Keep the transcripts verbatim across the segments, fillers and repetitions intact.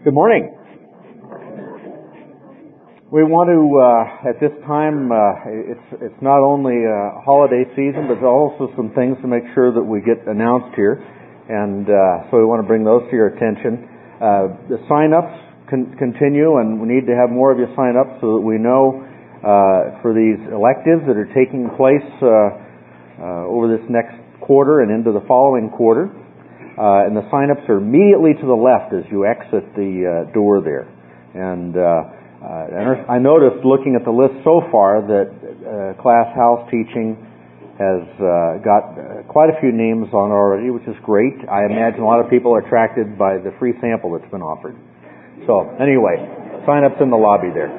Good morning. We want to, uh, at this time, uh, it's it's not only a holiday season, but there's also some things to make sure that we get announced here, and uh, so we want to bring those to your attention. Uh, the sign-ups con- continue, and we need to have more of you sign up so that we know uh, for these electives that are taking place uh, uh, over this next quarter and into the following quarter. Uh, and the sign-ups are immediately to the left as you exit the uh, door there. And uh, uh, I noticed, looking at the list so far, that uh, Class House Teaching has uh, got uh, quite a few names on already, which is great. I imagine a lot of people are attracted by the free sample that's been offered. So, anyway, sign-ups in the lobby there.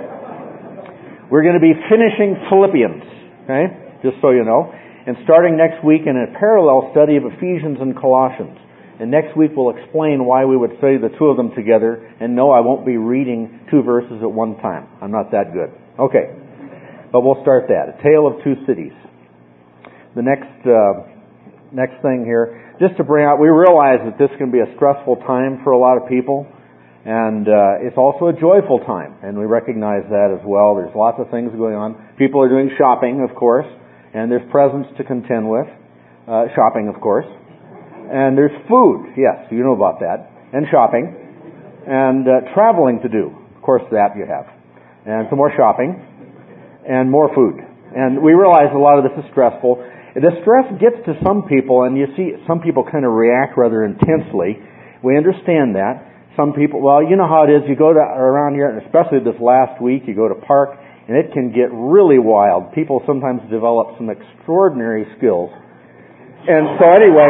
We're going to be finishing Philippians, okay, just so you know. And starting next week in a parallel study of Ephesians and Colossians. And next week we'll explain why we would study the two of them together. And no, I won't be reading two verses at one time. I'm not that good. Okay. But we'll start that. A Tale of Two Cities. The next uh, next thing here, just to bring out, we realize that this can be a stressful time for a lot of people. And uh, it's also a joyful time. And we recognize that as well. There's lots of things going on. People are doing shopping, of course. And there's presents to contend with. Uh, shopping, of course. And there's food. Yes, you know about that. And shopping. And uh, traveling to do. Of course, that you have. And some more shopping. And more food. And we realize a lot of this is stressful. The stress gets to some people, and you see some people kind of react rather intensely. We understand that. Some people, well, you know how it is. You go to around here, and especially this last week, you go to park, and it can get really wild. People sometimes develop some extraordinary skills. And so anyway,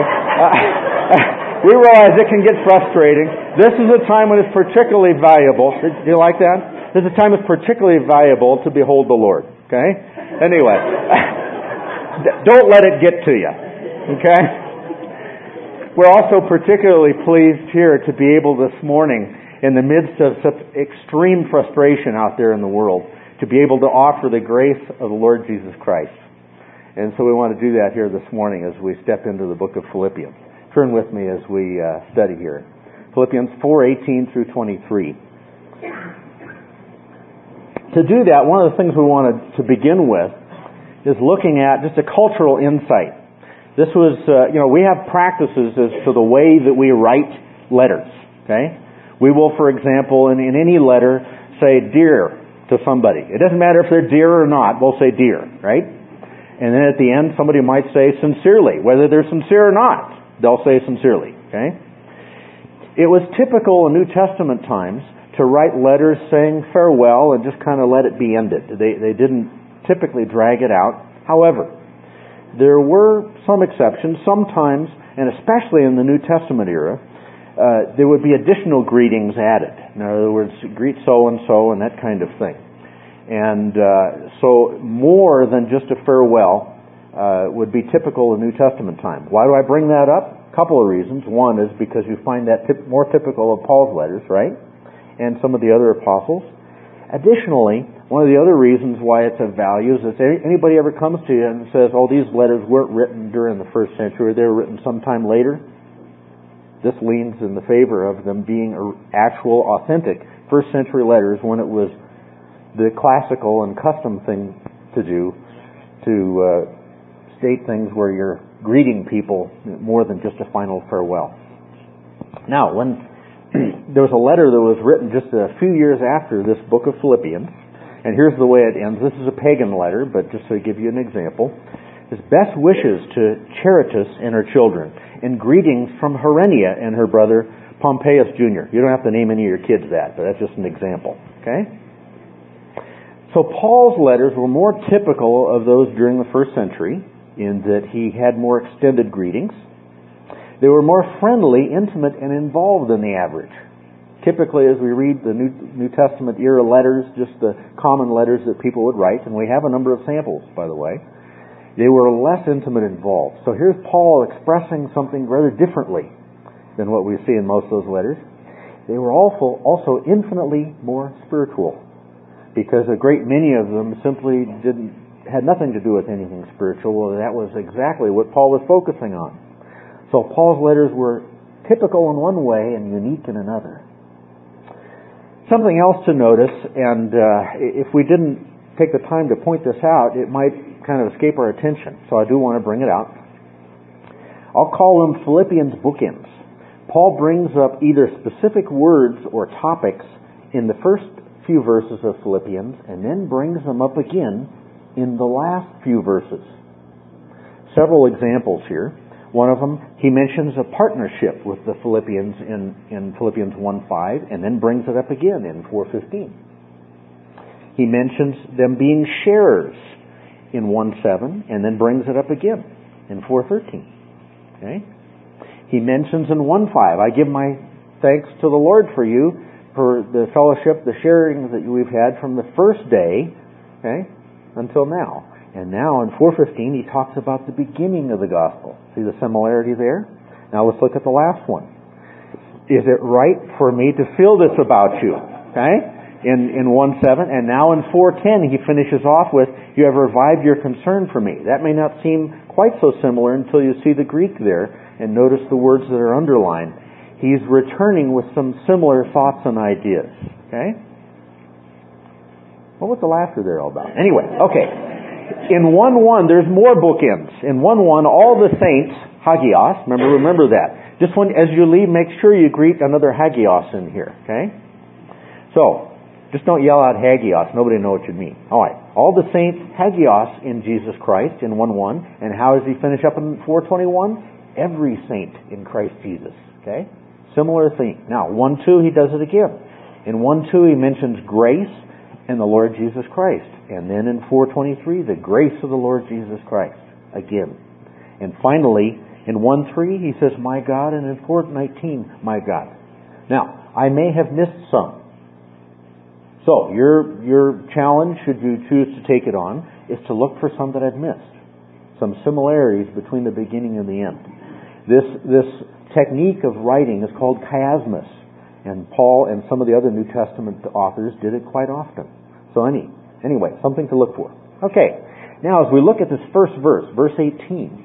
uh, we realize it can get frustrating. This is a time when it's particularly valuable. Do you like that? This is a time it's particularly valuable to behold the Lord. Okay? Anyway, don't let it get to you. Okay? We're also particularly pleased here to be able this morning, in the midst of such extreme frustration out there in the world, to be able to offer the grace of the Lord Jesus Christ. And so we want to do that here this morning as we step into the book of Philippians. Turn with me as we uh, study here. Philippians four eighteen through twenty-three. To do that, one of the things we wanted to begin with is looking at just a cultural insight. This was, uh, you know, we have practices as to the way that we write letters, okay? We will, for example, in, in any letter, say, "Dear," to somebody. It doesn't matter if they're dear or not, we'll say dear, right? And then at the end, somebody might say sincerely. Whether they're sincere or not, they'll say sincerely, okay? It was typical in New Testament times to write letters saying farewell and just kind of let it be ended. They, they didn't typically drag it out. However, there were some exceptions. Sometimes, and especially in the New Testament era, Uh, there would be additional greetings added. In other words, greet so-and-so and that kind of thing. And uh, so more than just a farewell uh, would be typical in New Testament time. Why do I bring that up? A couple of reasons. One is because you find that tip- more typical of Paul's letters, right? And some of the other apostles. Additionally, one of the other reasons why it's of value is if anybody ever comes to you and says, oh, these letters weren't written during the first century, they were written sometime later, this leans in the favor of them being actual, authentic first century letters when it was the classical and custom thing to do to uh, state things where you're greeting people more than just a final farewell. Now, when there was a letter that was written just a few years after this book of Philippians, and here's the way it ends. This is a pagan letter, but just to give you an example. His best wishes to Charitas and her children, and greetings from Herenia and her brother Pompeius Junior You don't have to name any of your kids that, but that's just an example. Okay? So Paul's letters were more typical of those during the first century in that he had more extended greetings. They were more friendly, intimate, and involved than the average. Typically, as we read the New, New Testament era letters, just the common letters that people would write, and we have a number of samples, by the way, they were less intimate involved. So here's Paul expressing something rather differently than what we see in most of those letters. They were also, also infinitely more spiritual, because a great many of them simply didn't had nothing to do with anything spiritual. Well, that was exactly what Paul was focusing on. So Paul's letters were typical in one way and unique in another. Something else to notice, and uh, if we didn't take the time to point this out, it might kind of escape our attention. So I do want to bring it out. I'll call them Philippians bookends. Paul brings up either specific words or topics in the first few verses of Philippians and then brings them up again in the last few verses. Several examples here. One of them, he mentions a partnership with the Philippians in, in Philippians one five and then brings it up again in four fifteen. He mentions them being sharers in one seven and then brings it up again in four thirteen. Okay? He mentions in one five, I give my thanks to the Lord for you, for the fellowship, the sharing that we've had from the first day, okay, until now. And now in four fifteen, he talks about the beginning of the gospel. See the similarity there? Now let's look at the last one. Is it right for me to feel this about you? Okay? In in one seven, and now in four ten, he finishes off with, you have revived your concern for me. That may not seem quite so similar until you see the Greek there and notice the words that are underlined. He's returning with some similar thoughts and ideas. Okay? What was the laughter there all about? Anyway, okay. In one one, there's more bookends. In one one, all the saints, hagios, remember remember that. Just when, as you leave, make sure you greet another hagios in here. Okay? So, just don't yell out hagios. Nobody knows what you mean. All right. All the saints, hagios in Jesus Christ in one one. And how does he finish up in four twenty-one? Every saint in Christ Jesus. Okay? Similar thing. Now, one two, he does it again. In one two, he mentions grace and the Lord Jesus Christ. And then in four twenty-three, the grace of the Lord Jesus Christ. Again. And finally, in one three, he says, my God, and in four nineteen, my God. Now, I may have missed some. So, your your challenge, should you choose to take it on, is to look for some that I've missed. Some similarities between the beginning and the end. This this technique of writing is called chiasmus, and Paul and some of the other New Testament authors did it quite often. So any anyway, something to look for. Okay, now as we look at this first verse, verse eighteen,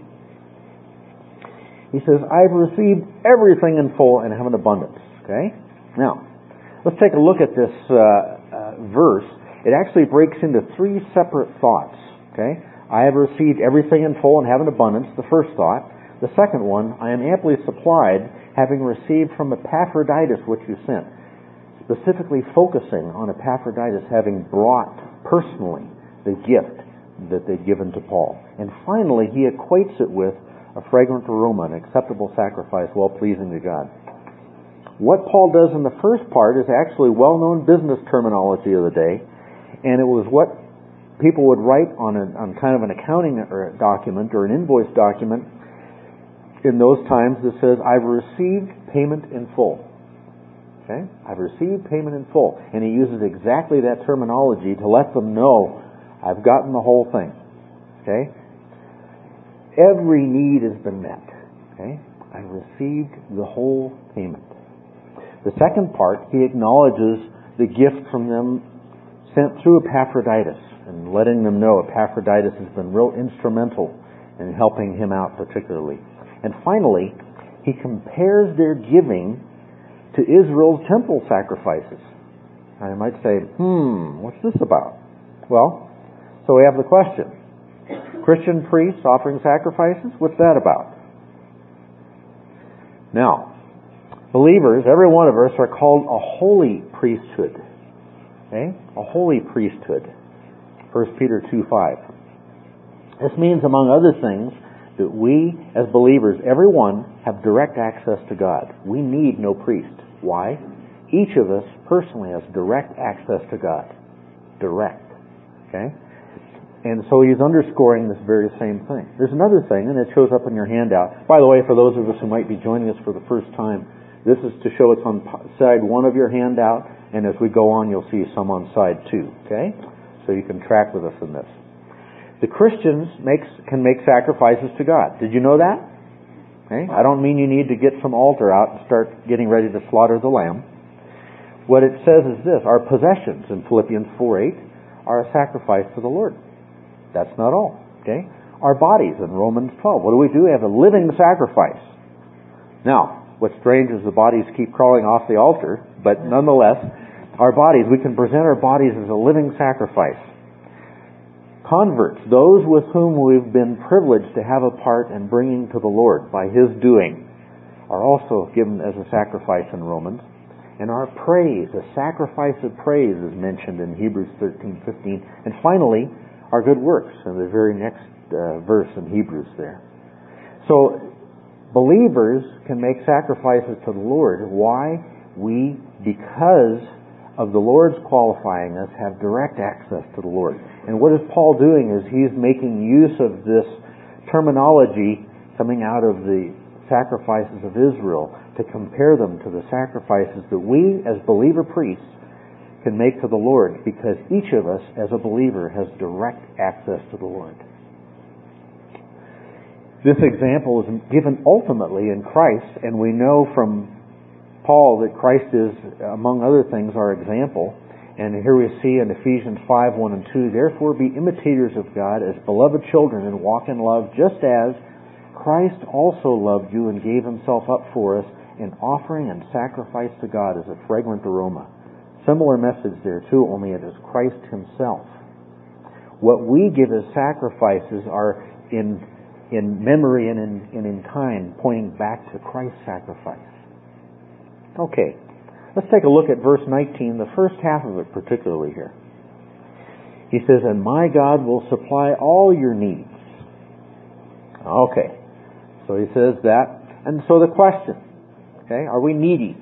he says, I've received everything in full and have an abundance. Okay? Now, let's take a look at this uh, uh, verse. It actually breaks into three separate thoughts. Okay? I have received everything in full and have an abundance, the first thought. The second one, I am amply supplied, having received from Epaphroditus which you sent. Specifically focusing on Epaphroditus having brought personally the gift that they'd given to Paul. And finally, he equates it with a fragrant aroma, an acceptable sacrifice, well-pleasing to God. What Paul does in the first part is actually well-known business terminology of the day, and it was what people would write on, a, on kind of an accounting or a document or an invoice document in those times that says, I've received payment in full. Okay? I've received payment in full. And he uses exactly that terminology to let them know, I've gotten the whole thing. Okay? Every need has been met. Okay? I've received the whole payment. The second part, he acknowledges the gift from them sent through Epaphroditus and letting them know Epaphroditus has been real instrumental in helping him out particularly. And finally, he compares their giving to Israel's temple sacrifices. And you might say, hmm, what's this about? Well, so we have the question. Christian priests offering sacrifices? What's that about? Now, believers, every one of us, are called a holy priesthood. Okay? A holy priesthood. First Peter two five. This means, among other things, that we, as believers, everyone, have direct access to God. We need no priest. Why? Each of us personally has direct access to God. Direct. Okay? And so he's underscoring this very same thing. There's another thing, and it shows up in your handout. By the way, for those of us who might be joining us for the first time, this is to show it's on side one of your handout, and as we go on, you'll see some on side two. Okay? So you can track with us in this. The Christians makes, can make sacrifices to God. Did you know that? Okay? I don't mean you need to get some altar out and start getting ready to slaughter the lamb. What it says is this, our possessions in Philippians four eight are a sacrifice to the Lord. That's not all. Okay? Our bodies in Romans twelve. What do we do? We have a living sacrifice. Now, what's strange is the bodies keep crawling off the altar, but nonetheless, Our bodies, we can present our bodies as a living sacrifice. Converts, those with whom we've been privileged to have a part in bringing to the Lord by His doing, are also given as a sacrifice in Romans. And our praise, a sacrifice of praise, is mentioned in Hebrews thirteen fifteen. And finally, our good works in the very next uh, verse in Hebrews there. So, believers can make sacrifices to the Lord. Why? We, because of the Lord's qualifying us, have direct access to the Lord. And what is Paul doing is he's making use of this terminology coming out of the sacrifices of Israel to compare them to the sacrifices that we as believer priests can make to the Lord, because each of us as a believer has direct access to the Lord. This example is given ultimately in Christ, and we know from Paul that Christ is, among other things, our example. And here we see in Ephesians five, one and two, therefore be imitators of God as beloved children and walk in love, just as Christ also loved you and gave Himself up for us, in offering and sacrifice to God as a fragrant aroma. Similar message there too, only it is Christ Himself. What we give as sacrifices are in in memory and in, and in kind, pointing back to Christ's sacrifice. Okay, let's take a look at verse nineteen, the first half of it particularly here. He says, and my God will supply all your needs. Okay, so he says that. And so the question, okay, are we needy?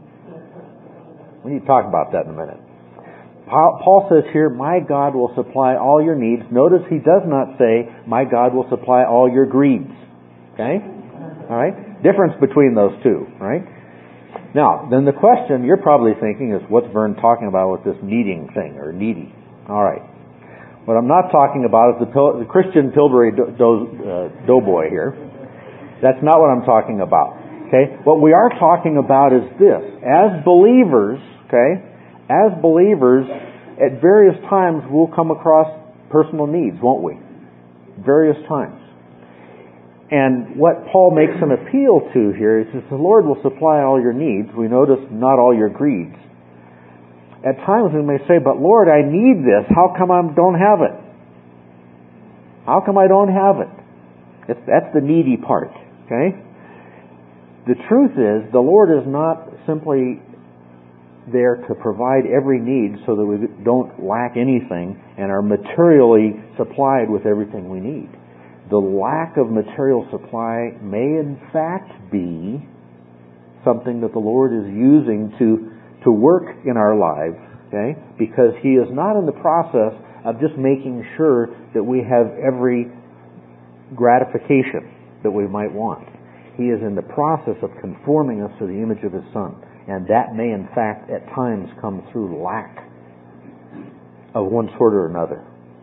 We need to talk about that in a minute. Paul says here, my God will supply all your needs. Notice he does not say, my God will supply all your greeds. Okay? All right? Difference between those two, right? Now, then the question you're probably thinking is, what's Vern talking about with this needing thing, or needy? All right. What I'm not talking about is the, pil- the Christian Pillsbury do- do- uh, doughboy here. That's not what I'm talking about. Okay? What we are talking about is this. As believers, okay, as believers, at various times we'll come across personal needs, won't we? Various times. And what Paul makes an appeal to here is that the Lord will supply all your needs. We notice not all your greeds. At times we may say, but Lord, I need this. How come I don't have it? How come I don't have it? It's, that's the needy part. Okay? The truth is, the Lord is not simply there to provide every need so that we don't lack anything and are materially supplied with everything we need. The lack of material supply may in fact be something that the Lord is using to, to work in our lives, okay? Because He is not in the process of just making sure that we have every gratification that we might want. He is in the process of conforming us to the image of His Son. And that may in fact at times come through lack of one sort or another.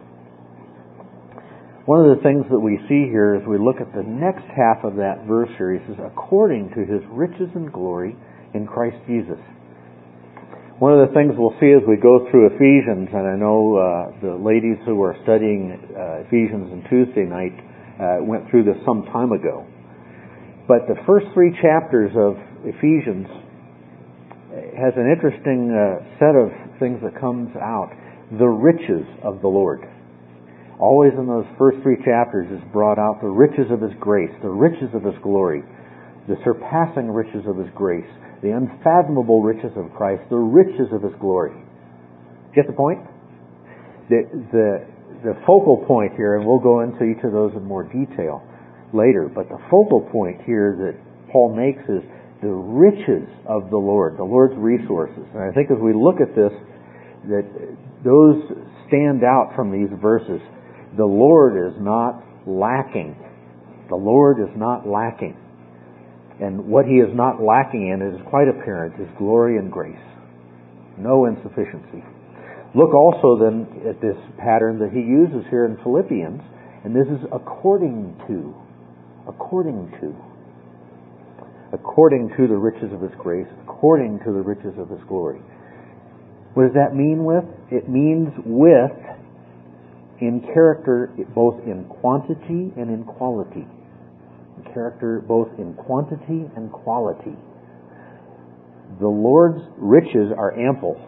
One of the things that we see here as we look at the next half of that verse here, he says, according to His riches and glory in Christ Jesus. One of the things we'll see as we go through Ephesians, and I know uh, the ladies who are studying uh, Ephesians on Tuesday night uh, went through this some time ago. But the first three chapters of Ephesians has an interesting uh, set of things that comes out. The riches of the Lord. Always in those first three chapters is brought out the riches of His grace, the riches of His glory, the surpassing riches of His grace, the unfathomable riches of Christ, the riches of His glory. Get the point? The, the, the focal point here, and we'll go into each of those in more detail later, but the focal point here that Paul makes is the riches of the Lord, the Lord's resources. And I think as we look at this, that those stand out from these verses. The Lord is not lacking. The Lord is not lacking. And what He is not lacking in is quite apparent, is glory and grace. No insufficiency. Look also then at this pattern that he uses here in Philippians, and this is according to, according to. according to the riches of His grace, according to the riches of His glory. What does that mean with? It means with in character, both in quantity and in quality. In character, both in quantity and quality. The Lord's riches are ample.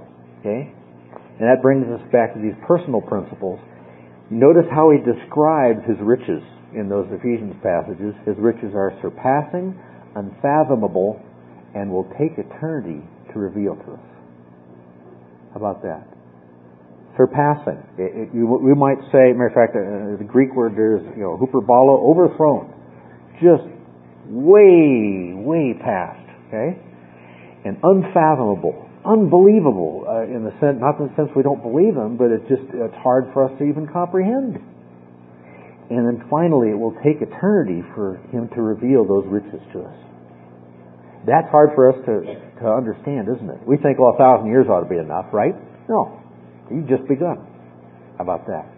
Okay? And that brings us back to these personal principles. Notice how he describes his riches in those Ephesians passages. His riches are surpassing, unfathomable, and will take eternity to reveal to us. How about that? Surpassing. It, it, you, we might say, matter of fact, uh, the Greek word there is, you know, huperbalo, overthrown. Just way, way past. Okay? And unfathomable, unbelievable, uh, in the sense, not in the sense we don't believe him, but it's just, it's hard for us to even comprehend. And then finally, it will take eternity for him to reveal those riches to us. That's hard for us to, to understand, isn't it? We think, well, a thousand years ought to be enough, right? No. You've just begun. How about that?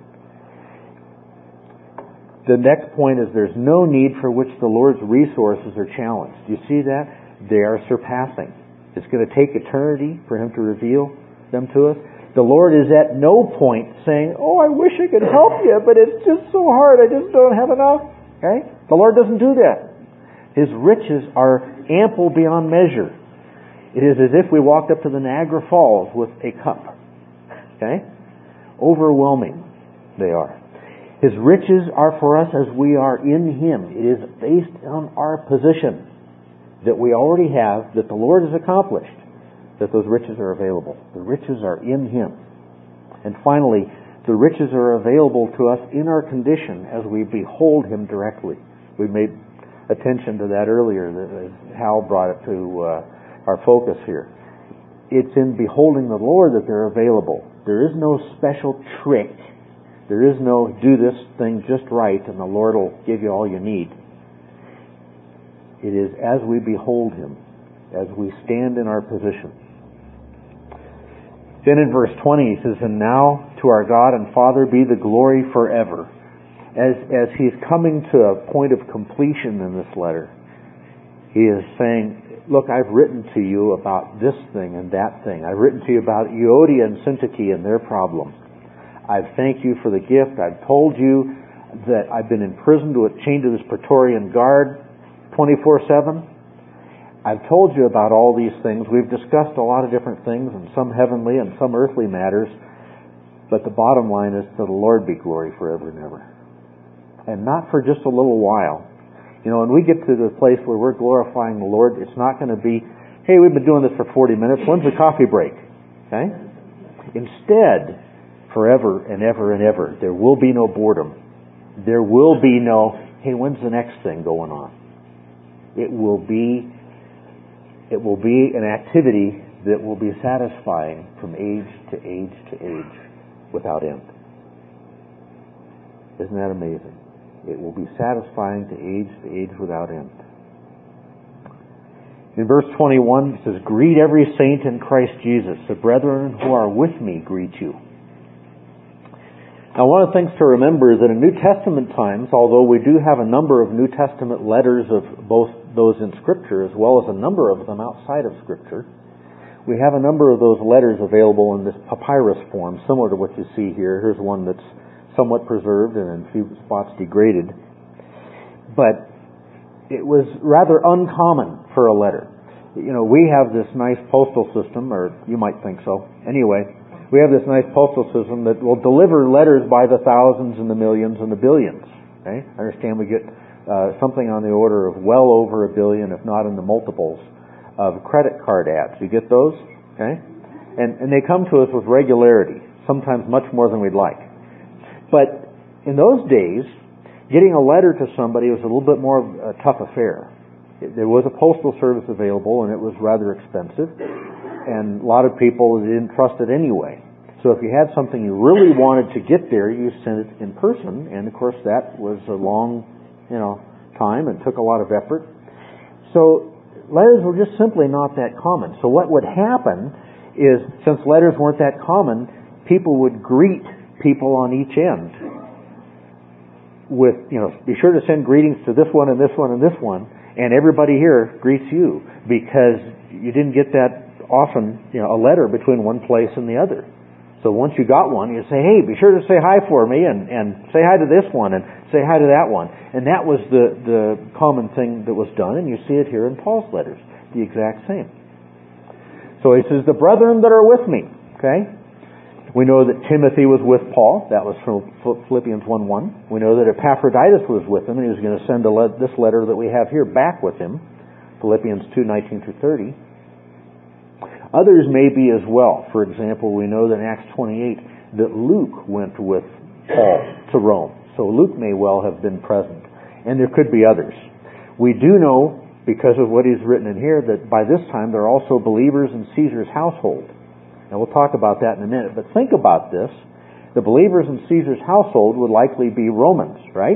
The next point is there's no need for which the Lord's resources are challenged. Do you see that? They are surpassing. It's going to take eternity for him to reveal them to us. The Lord is at no point saying, oh, I wish I could help you, but it's just so hard. I just don't have enough. Okay? The Lord doesn't do that. His riches are ample beyond measure. It is as if we walked up to the Niagara Falls with a cup. Okay? Overwhelming they are. His riches are for us as we are in him. It is based on our position that we already have, that the Lord has accomplished, that those riches are available. The riches are in him. And finally, the riches are available to us in our condition as we behold him directly. We made attention to that earlier, as Hal brought it to uh, our focus here. It's in beholding the Lord that they're available. There is no special trick. There is no do this thing just right and the Lord will give you all you need. It is as we behold him, as we stand in our position. Then in verse twenty he says, and now to our God and Father be the glory forever. As, as he's coming to a point of completion in this letter, he is saying, look, I've written to you about this thing and that thing. I've written to you about Euodia and Syntyche and their problem. I've thanked you for the gift. I've told you that I've been imprisoned with chained to this Praetorian guard twenty-four seven. I've told you about all these things. We've discussed a lot of different things, and some heavenly and some earthly matters. But the bottom line is to the Lord be glory forever and ever. And not for just a little while. You know, when we get to the place where we're glorifying the Lord, it's not going to be, hey, we've been doing this for forty minutes. When's the coffee break? Okay? Instead, forever and ever and ever, there will be no boredom. There will be no, hey, when's the next thing going on? It will be, it will be an activity that will be satisfying from age to age to age without end. Isn't that amazing? It will be satisfying to age to age without end. In verse twenty-one, it says, greet every saint in Christ Jesus. The brethren who are with me greet you. Now, one of the things to remember is that in New Testament times, although we do have a number of New Testament letters of both those in Scripture as well as a number of them outside of Scripture, we have a number of those letters available in this papyrus form, similar to what you see here. Here's one that's somewhat preserved and in a few spots degraded. But it was rather uncommon for a letter. You know, we have this nice postal system, or you might think so. Anyway, we have this nice postal system that will deliver letters by the thousands and the millions and the billions. Okay? I understand we get uh, something on the order of well over a billion, if not in the multiples, of credit card ads. You get those? Okay? And, and they come to us with regularity, sometimes much more than we'd like. But in those days, getting a letter to somebody was a little bit more of a tough affair. There was a postal service available, and it was rather expensive. And a lot of people didn't trust it anyway. So if you had something you really wanted to get there, you sent it in person. And of course that was a long, you know, time and took a lot of effort. So letters were just simply not that common. So what would happen is, since letters weren't that common, people would greet people on each end with, you know, be sure to send greetings to this one and this one and this one. And everybody here greets you, because you didn't get that often, you know, a letter between one place and the other. So once you got one, you say, hey, be sure to say hi for me, and, and say hi to this one, and say hi to that one. And that was the, the common thing that was done, and you see it here in Paul's letters, the exact same. So he says, the brethren that are with me. Okay? We know that Timothy was with Paul. That was from Philippians one one. We know that Epaphroditus was with him, and he was going to send a le- this letter that we have here back with him, Philippians two nineteen through thirty. Others may be as well. For example, we know that in Acts twenty-eight that Luke went with Paul to Rome. So Luke may well have been present. And there could be others. We do know, because of what he's written in here, that by this time there are also believers in Caesar's household. Now we'll talk about that in a minute. But think about this. The believers in Caesar's household would likely be Romans, right?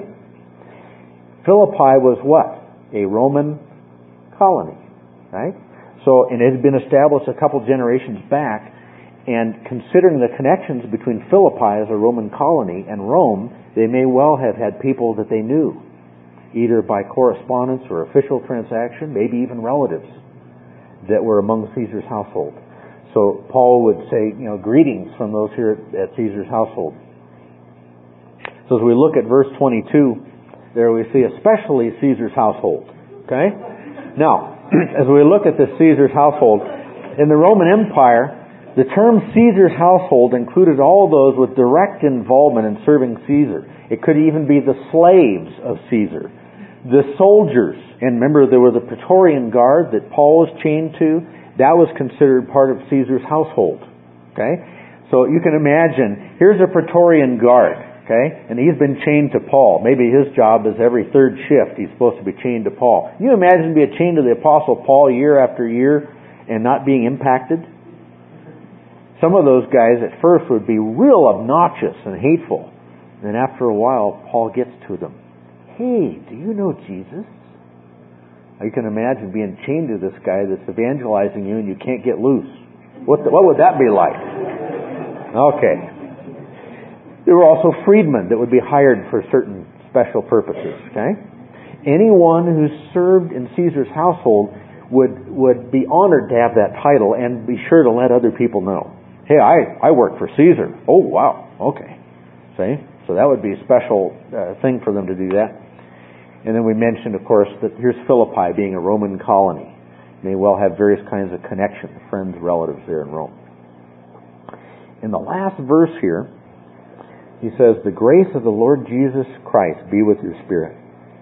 Philippi was what? A Roman colony, right? So, and it had been established a couple generations back, and considering the connections between Philippi as a Roman colony and Rome, they may well have had people that they knew, either by correspondence or official transaction, maybe even relatives that were among Caesar's household. So Paul would say, you know, greetings from those here at, at Caesar's household. So as we look at verse twenty-two, there we see especially Caesar's household. Okay? Now, as we look at the Caesar's household, in the Roman Empire, the term Caesar's household included all those with direct involvement in serving Caesar. It could even be the slaves of Caesar, the soldiers. And remember, there were the Praetorian Guard that Paul was chained to. That was considered part of Caesar's household. Okay? So you can imagine, here's a Praetorian Guard, okay? And he's been chained to Paul. Maybe his job is every third shift he's supposed to be chained to Paul. Can you imagine being chained to the Apostle Paul year after year and not being impacted? Some of those guys at first would be real obnoxious and hateful. And then after a while, Paul gets to them. Hey, do you know Jesus? You can imagine being chained to this guy that's evangelizing you and you can't get loose. What the, what would that be like? Okay. There were also freedmen that would be hired for certain special purposes. Okay? Anyone who served in Caesar's household would would be honored to have that title and be sure to let other people know. Hey, I, I work for Caesar. Oh, wow. Okay. See? So that would be a special uh, thing for them to do that. And then we mentioned, of course, that here's Philippi being a Roman colony. May well have various kinds of connections, friends, relatives there in Rome. In the last verse here, he says, the grace of the Lord Jesus Christ be with your spirit.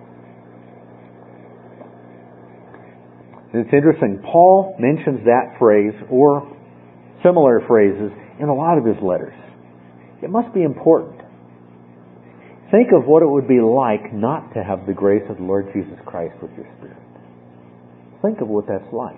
And it's interesting, Paul mentions that phrase or similar phrases in a lot of his letters. It must be important. Think of what it would be like not to have the grace of the Lord Jesus Christ with your spirit. Think of what that's like.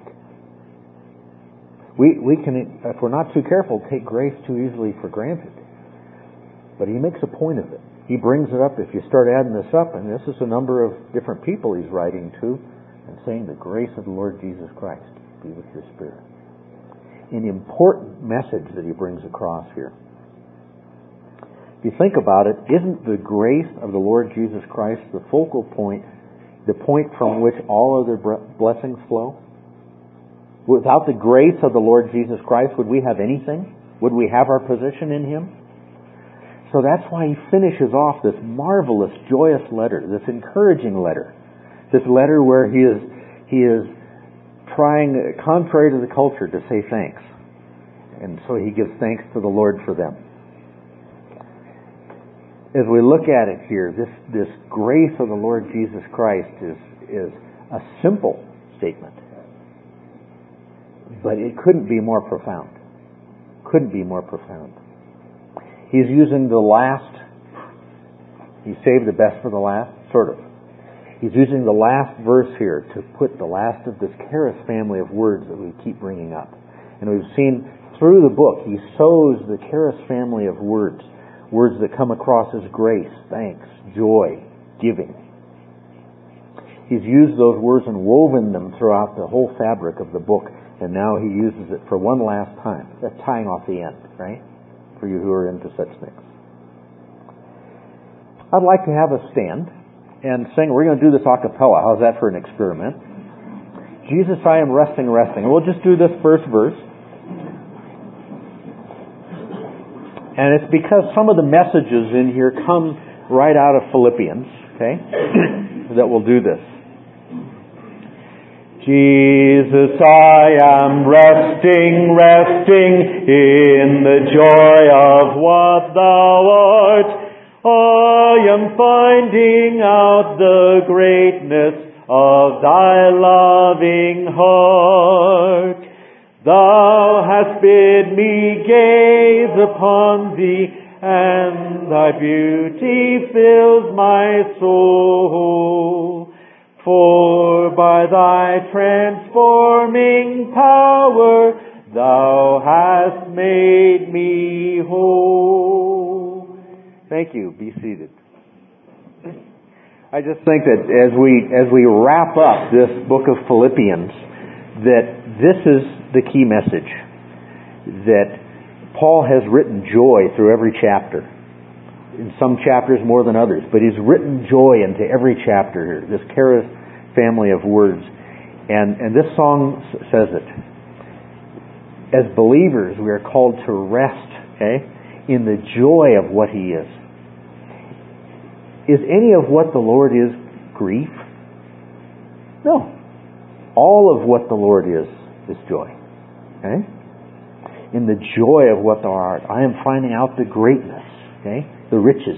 We we can, if we're not too careful, take grace too easily for granted. But he makes a point of it. He brings it up. If you start adding this up, and this is a number of different people he's writing to, and saying the grace of the Lord Jesus Christ be with your spirit. An important message that he brings across here. If you think about it, isn't the grace of the Lord Jesus Christ the focal point, the point from which all other blessings flow? Without the grace of the Lord Jesus Christ, would we have anything? Would we have our position in Him? So that's why he finishes off this marvelous, joyous letter, this encouraging letter. This letter where he is, he is trying, contrary to the culture, to say thanks. And so he gives thanks to the Lord for them. As we look at it here, this, this grace of the Lord Jesus Christ is, is a simple statement. But it couldn't be more profound. Couldn't be more profound. He's using the last, he saved the best for the last, sort of. He's using the last verse here to put the last of this charis family of words that we keep bringing up. And we've seen through the book, he sows the charis family of words. Words that come across as grace, thanks, joy, giving. He's used those words and woven them throughout the whole fabric of the book. And now he uses it for one last time. That's tying off the end, right? For you who are into such things. I'd like to have us stand and sing. We're going to do this a cappella. How's that for an experiment? Jesus, I am resting, resting. And we'll just do this first verse. And it's because some of the messages in here come right out of Philippians, okay, that we'll do this. Jesus, I am resting, resting in the joy of what Thou art. I am finding out the greatness of Thy loving heart. Thou hast bid me gaze upon Thee, and Thy beauty fills my soul. For by Thy transforming power Thou hast made me whole. Thank you. Be seated. I just think that as we as we wrap up this book of Philippians, that this is the key message. That Paul has written joy through every chapter. In some chapters more than others, but he's written joy into every chapter here, this charis family of words. And, and this song says it. As believers, we are called to rest, okay, in the joy of what He is. Is any of what the Lord is grief? No. All of what the Lord is, is joy. Okay? In the joy of what Thou art, I am finding out the greatness, okay, the riches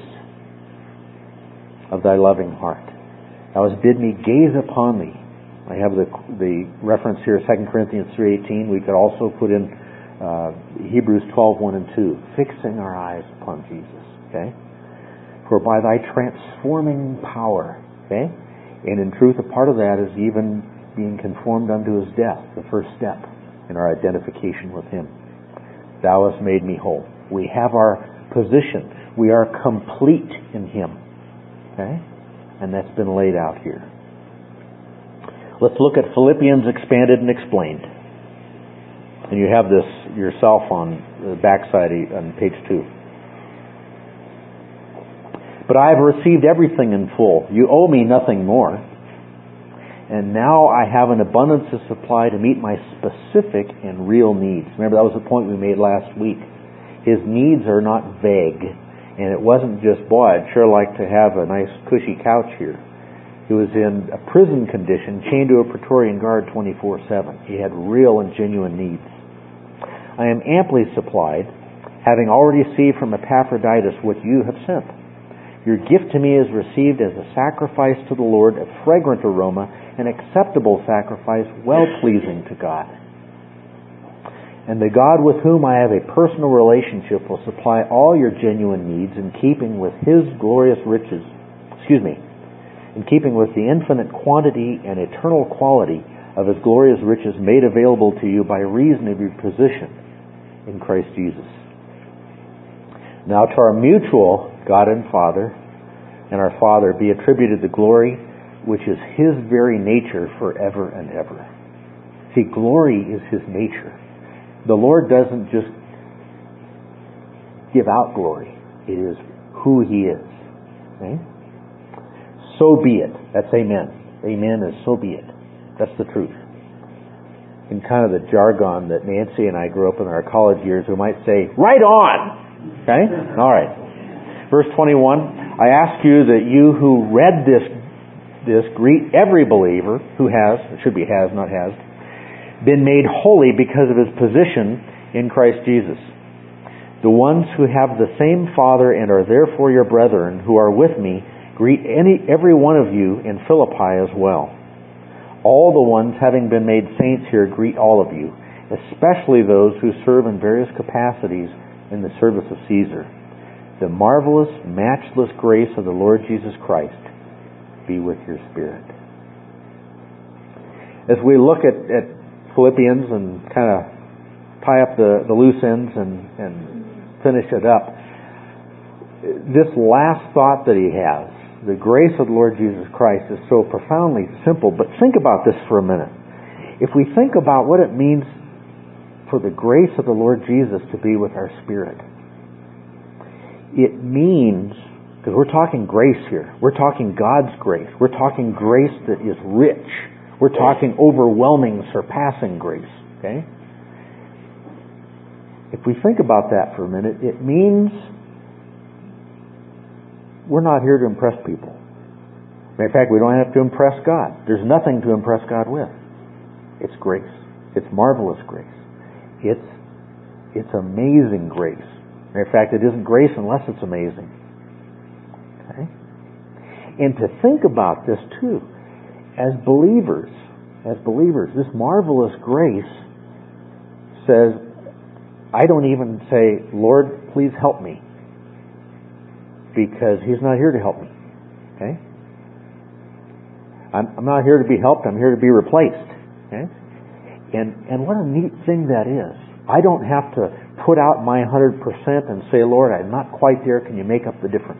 of Thy loving heart. Thou hast bid me gaze upon Thee. I have the the reference here, Second Corinthians three eighteen. We could also put in uh, Hebrews twelve one and two, fixing our eyes upon Jesus. Okay, for by Thy transforming power, okay, and in truth, a part of that is even being conformed unto His death, the first step in our identification with Him. Thou hast made me whole. We have our position. We are complete in Him. Okay? And that's been laid out here. Let's look at Philippians expanded and explained. And you have this yourself on the backside on page two. But I have received everything in full. You owe me nothing more. And now I have an abundance of supply to meet my specific and real needs. Remember, that was the point we made last week. His needs are not vague. And it wasn't just, boy, I'd sure like to have a nice cushy couch here. He was in a prison condition, chained to a Praetorian guard twenty-four seven. He had real and genuine needs. I am amply supplied, having already received from Epaphroditus what you have sent. Your gift to me is received as a sacrifice to the Lord, a fragrant aroma, an acceptable sacrifice, well-pleasing to God. And the God with whom I have a personal relationship will supply all your genuine needs in keeping with His glorious riches, excuse me, in keeping with the infinite quantity and eternal quality of His glorious riches made available to you by reason of your position in Christ Jesus. Now to our mutual God and Father and our Father be attributed the glory which is His very nature forever and ever. See, glory is His nature. The Lord doesn't just give out glory. It is who He is. Okay? So be it. That's amen. Amen is so be it. That's the truth. In kind of the jargon that Nancy and I grew up in our college years, we might say, right on! Okay? All right. Verse twenty-one, I ask you that you who read this, this greet every believer who has, it should be has, not has, been made holy because of his position in Christ Jesus. The ones who have the same Father and are therefore your brethren who are with me, greet any every one of you in Philippi as well. All the ones having been made saints here greet all of you, especially those who serve in various capacities in the service of Caesar. The marvelous, matchless grace of the Lord Jesus Christ be with your spirit. As we look at, at Philippians and kind of tie up the, the loose ends and, and finish it up, this last thought that he has, the grace of the Lord Jesus Christ, is so profoundly simple. But think about this for a minute. If we think about what it means for the grace of the Lord Jesus to be with our spirit, it means, because we're talking grace here, we're talking God's grace, we're talking grace that is rich, we're talking overwhelming, surpassing grace. Okay? If we think about that for a minute, it means we're not here to impress people. In fact, we don't have to impress God. There's nothing to impress God with. It's grace. It's marvelous grace. It's it's amazing grace. Matter of fact, it isn't grace unless it's amazing. Okay? And to think about this too, as believers, as believers, this marvelous grace says, I don't even say, Lord, please help me, because He's not here to help me. Okay? I'm, I'm not here to be helped. I'm here to be replaced. Okay? And and what a neat thing that is. I don't have to put out my one hundred percent and say, Lord, I'm not quite there. Can you make up the difference?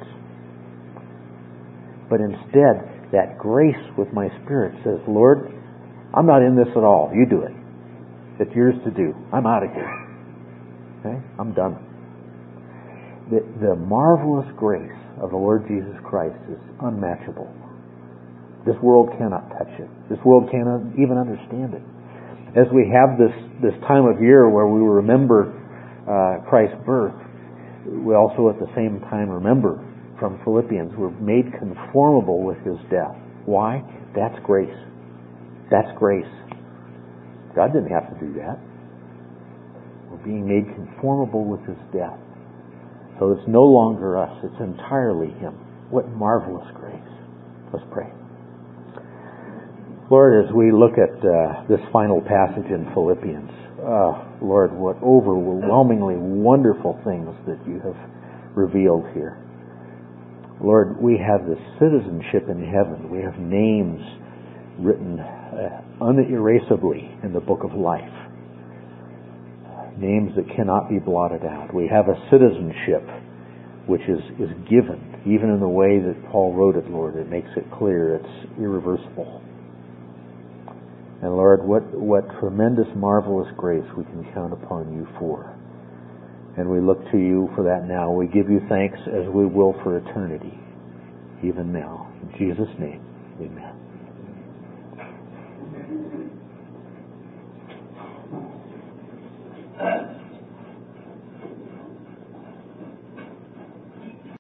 But instead, that grace with my Spirit says, Lord, I'm not in this at all. You do it. It's yours to do. I'm out of here. Okay? I'm done. The, the marvelous grace of the Lord Jesus Christ is unmatchable. This world cannot touch it. This world cannot even understand it. As we have this, this time of year where we remember uh, Christ's birth, we also at the same time remember from Philippians, we're made conformable with His death. Why? That's grace. That's grace. God didn't have to do that. We're being made conformable with His death. So it's no longer us. It's entirely Him. What marvelous grace. Let's pray. Lord, as we look at uh, this final passage in Philippians, uh, Lord, what overwhelmingly wonderful things that You have revealed here. Lord, we have this citizenship in heaven. We have names written uh, unerasably in the book of life. Names that cannot be blotted out. We have a citizenship which is, is given, even in the way that Paul wrote it, Lord. It makes it clear. It's irreversible. And Lord, what, what tremendous, marvelous grace we can count upon You for. And we look to You for that now. We give You thanks as we will for eternity, even now. In Jesus' name, amen.